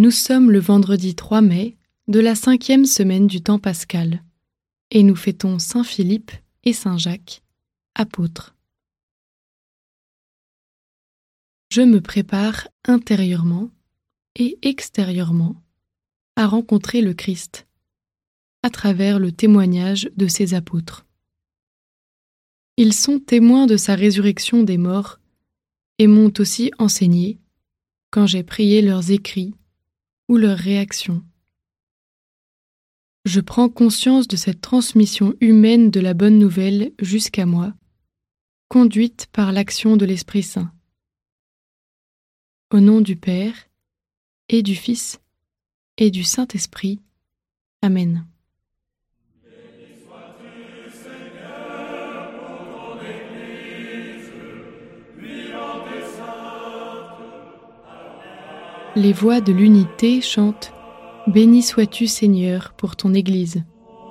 Nous sommes le vendredi 3 mai de la 5e semaine du temps pascal, et nous fêtons Saint Philippe et Saint Jacques, apôtres. Je me prépare intérieurement et extérieurement à rencontrer le Christ, à travers le témoignage de ses apôtres. Ils sont témoins de sa résurrection des morts et m'ont aussi enseigné, quand j'ai prié leurs écrits ou leurs réactions. Je prends conscience de cette transmission humaine de la bonne nouvelle jusqu'à moi, conduite par l'action de l'Esprit Saint. Au nom du Père, et du Fils, et du Saint-Esprit. Amen. Les voix de l'unité chantent « Béni sois-tu Seigneur pour ton Église ».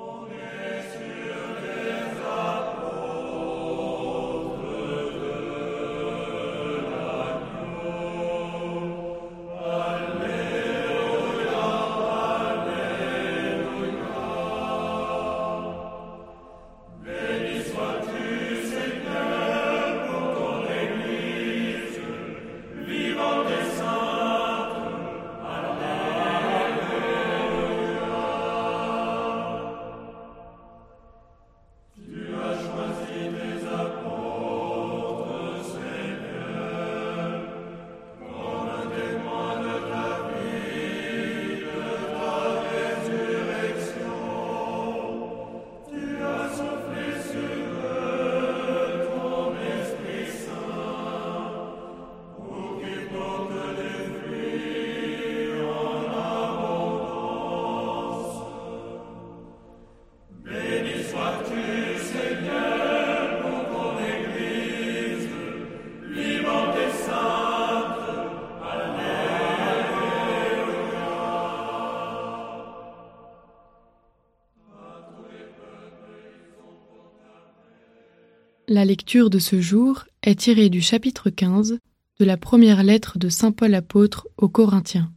La lecture de ce jour est tirée du chapitre 15 de la première lettre de saint Paul apôtre aux Corinthiens.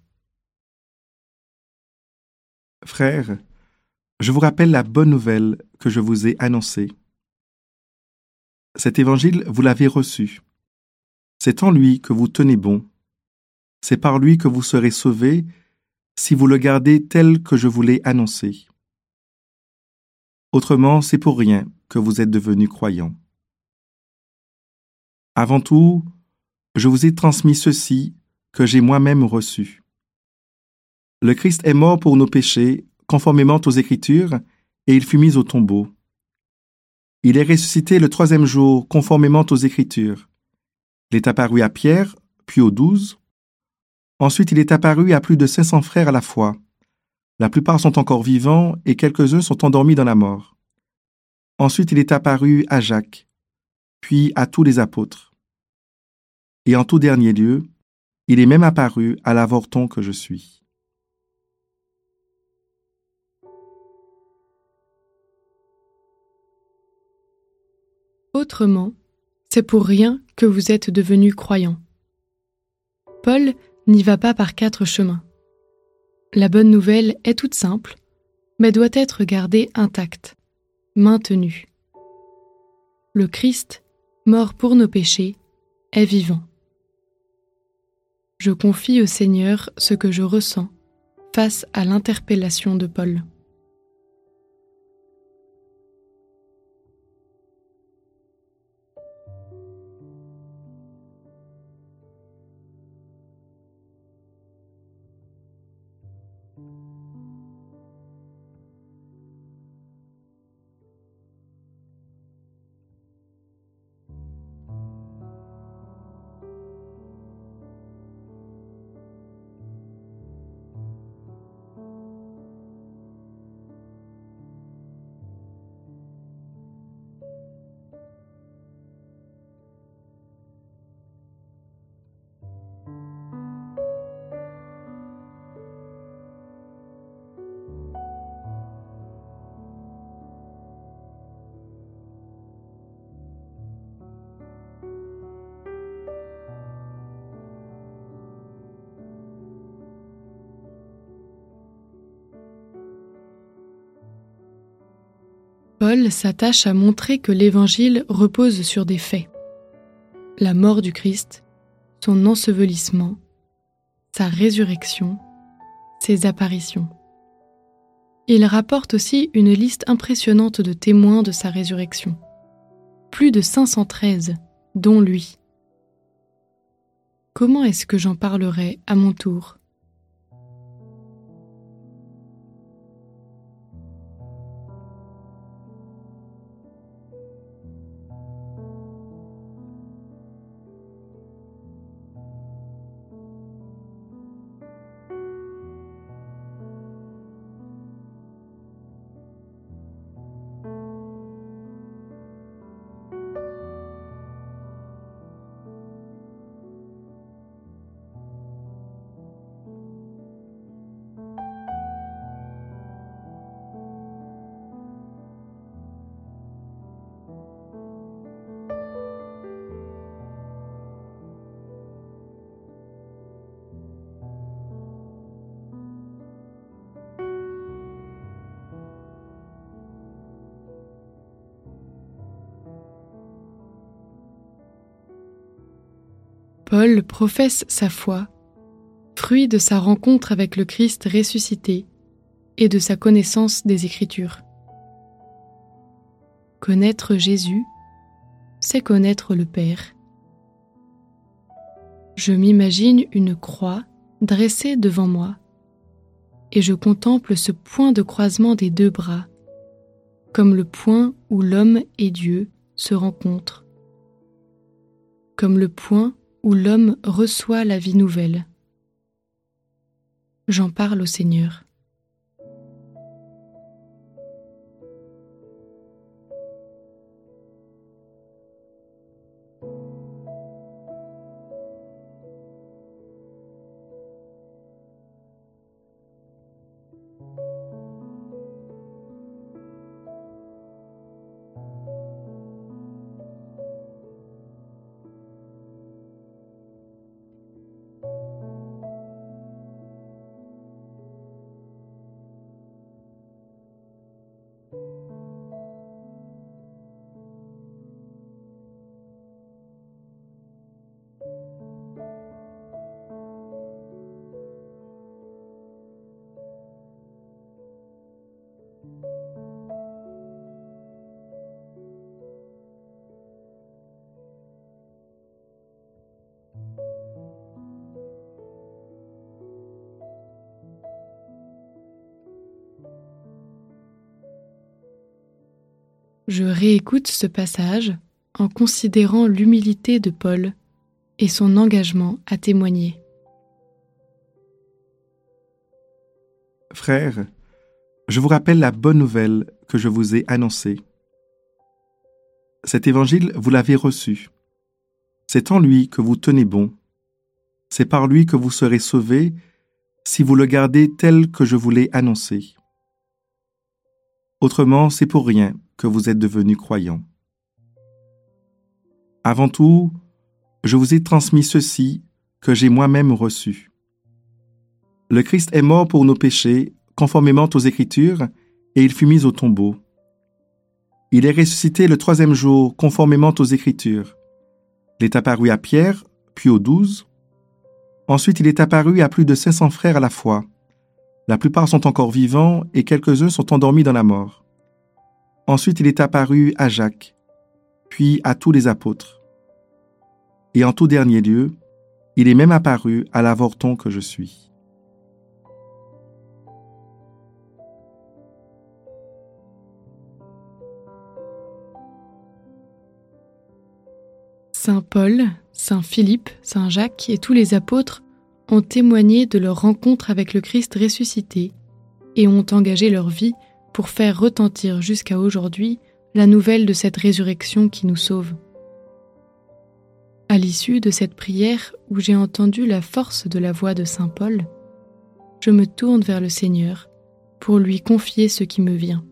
Frères, je vous rappelle la bonne nouvelle que je vous ai annoncée. Cet évangile, vous l'avez reçu. C'est en lui que vous tenez bon. C'est par lui que vous serez sauvés si vous le gardez tel que je vous l'ai annoncé. Autrement, c'est pour rien que vous êtes devenus croyants. Avant tout, je vous ai transmis ceci que j'ai moi-même reçu. Le Christ est mort pour nos péchés, conformément aux Écritures, et il fut mis au tombeau. Il est ressuscité le 3e jour, conformément aux Écritures. Il est apparu à Pierre, puis aux 12. Ensuite, il est apparu à plus de 500 frères à la fois. La plupart sont encore vivants et quelques-uns sont endormis dans la mort. Ensuite, il est apparu à Jacques, puis à tous les apôtres. Et en tout dernier lieu, il est même apparu à l'avorton que je suis. Autrement, c'est pour rien que vous êtes devenus croyants. Paul n'y va pas par 4 chemins. La bonne nouvelle est toute simple, mais doit être gardée intacte, maintenue. Le Christ, mort pour nos péchés, est vivant. Je confie au Seigneur ce que je ressens face à l'interpellation de Paul. Paul s'attache à montrer que l'Évangile repose sur des faits. La mort du Christ, son ensevelissement, sa résurrection, ses apparitions. Il rapporte aussi une liste impressionnante de témoins de sa résurrection. Plus de 513, dont lui. Comment est-ce que j'en parlerai à mon tour ? Paul professe sa foi, fruit de sa rencontre avec le Christ ressuscité et de sa connaissance des Écritures. Connaître Jésus, c'est connaître le Père. Je m'imagine une croix dressée devant moi et je contemple ce point de croisement des deux bras, comme le point où l'homme et Dieu se rencontrent, comme le point où l'homme reçoit la vie nouvelle. J'en parle au Seigneur. Je réécoute ce passage en considérant l'humilité de Paul et son engagement à témoigner. Frères, je vous rappelle la bonne nouvelle que je vous ai annoncée. Cet évangile, vous l'avez reçu. C'est en lui que vous tenez bon. C'est par lui que vous serez sauvés si vous le gardez tel que je vous l'ai annoncé. Autrement, c'est pour rien que vous êtes devenus croyants. Avant tout, je vous ai transmis ceci que j'ai moi-même reçu. Le Christ est mort pour nos péchés, conformément aux Écritures, et il fut mis au tombeau. Il est ressuscité le 3e jour, conformément aux Écritures. Il est apparu à Pierre, puis aux 12. Ensuite, il est apparu à plus de 500 frères à la fois. La plupart sont encore vivants et quelques-uns sont endormis dans la mort. Ensuite, il est apparu à Jacques, puis à tous les apôtres. Et en tout dernier lieu, il est même apparu à l'avorton que je suis. Saint Paul, Saint Philippe, Saint Jacques et tous les apôtres ont témoigné de leur rencontre avec le Christ ressuscité et ont engagé leur vie pour faire retentir jusqu'à aujourd'hui la nouvelle de cette résurrection qui nous sauve. À l'issue de cette prière où j'ai entendu la force de la voix de Saint Paul, je me tourne vers le Seigneur pour lui confier ce qui me vient.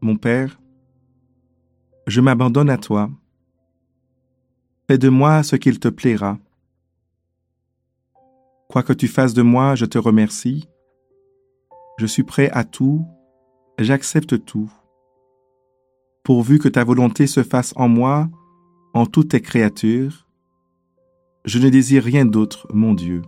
Mon Père, je m'abandonne à toi. Fais de moi ce qu'il te plaira. Quoi que tu fasses de moi, je te remercie. Je suis prêt à tout, j'accepte tout. Pourvu que ta volonté se fasse en moi, en toutes tes créatures, je ne désire rien d'autre, mon Dieu.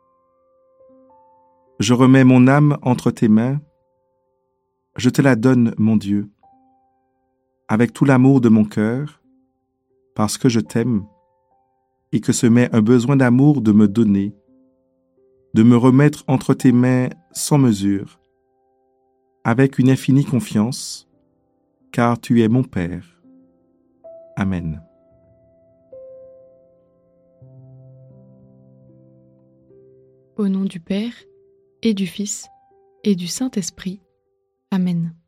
Je remets mon âme entre tes mains, je te la donne, mon Dieu, avec tout l'amour de mon cœur, parce que je t'aime, et que ce m'est un besoin d'amour de me donner, de me remettre entre tes mains sans mesure, avec une infinie confiance, car tu es mon Père. Amen. Au nom du Père, et du Fils, et du Saint-Esprit. Amen.